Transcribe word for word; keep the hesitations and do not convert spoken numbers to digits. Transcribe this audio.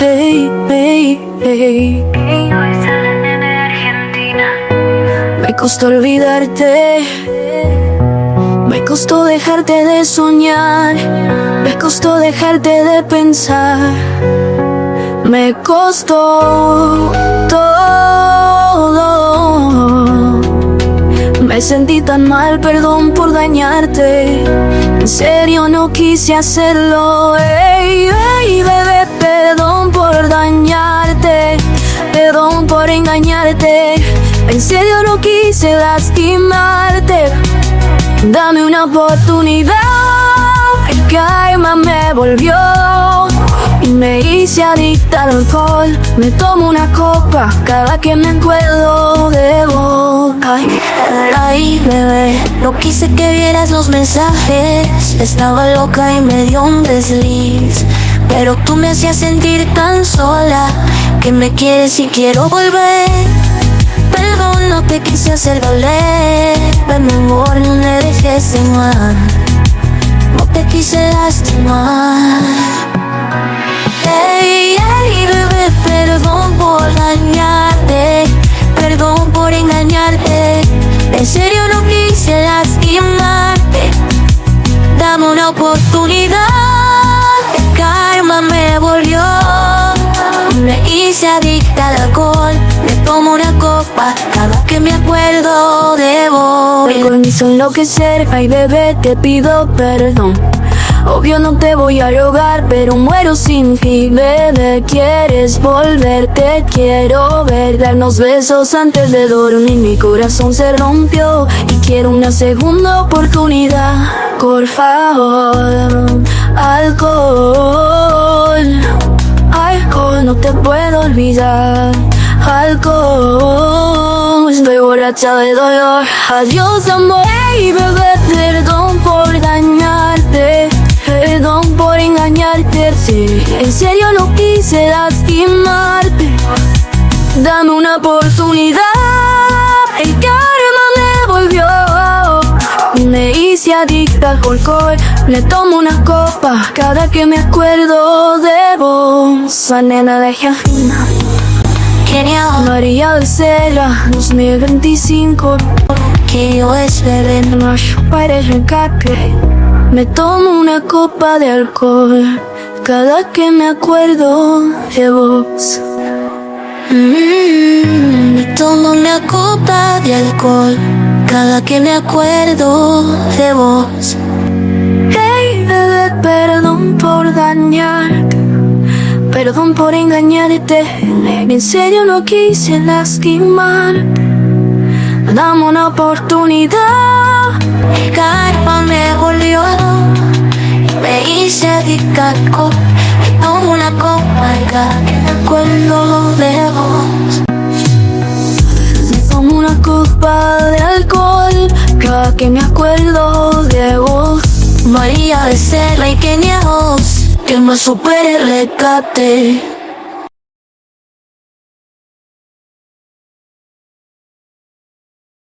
hey, hey, hey. Me costó olvidarte, me costó dejarte de soñar, me costó dejarte de pensar, me costó todo. Me sentí tan mal, perdón por dañarte, en serio no quise hacerlo. Ey, ey, bebé, perdón por dañarte, perdón por engañarte, en serio no quise lastimarte. Dame una oportunidad, el karma me volvió y me hice adicta al alcohol. Me tomo una copa cada que me acuerdo de vos. Ay, Ay, bebé, no quise que vieras los mensajes. Estaba loca y me dio un desliz, pero tú me hacías sentir tan sola que me quieres y quiero volver. Perdón, no te quise hacer doler, ven amor, no me dejes de mal. No te quise lastimar. Ey, ey, bebé, perdón por dañarte, perdón por engañarte, en serio no quise lastimarte. Dame una oportunidad, el karma me volvió, me hice adicta al alcohol. Me tomo una copa cada que me acuerdo de vos. Me comienzo a enloquecer, ay bebé, te pido perdón. Obvio no te voy a rogar, pero muero sin ti, bebé. ¿Quieres volver? Te quiero ver. Darnos besos antes de dormir, mi corazón se rompió y quiero una segunda oportunidad. Por favor, alcohol, alcohol, no te puedo olvidar. Alcohol, estoy borracha de dolor. Adiós amor, hey, bebé, perdón por dañarte, perdón por engañarte, sí, en serio no quise lastimarte. Dame una oportunidad, el karma me volvió y me hice adicta al alcohol. Le tomo una copa cada que me acuerdo de vos. A nena de Jajina, María Becerra, dos mil veinticinco. Que yo esperé, No para rescate. Me tomo una copa de alcohol cada que me acuerdo de vos. mm, me tomo una copa de alcohol cada que me acuerdo de vos. Hey bebé, perdón por dañarte, perdón por engañarte, en serio no quise lastimar. Dame una oportunidad, El karma me volvió, me hice adicta al alcohol. Me tomo una copa cada que me acuerdo de vos. me tomo una copa de alcohol cada que me acuerdo de vos. María Becerra y Kenia Oz, que me supere el rescate.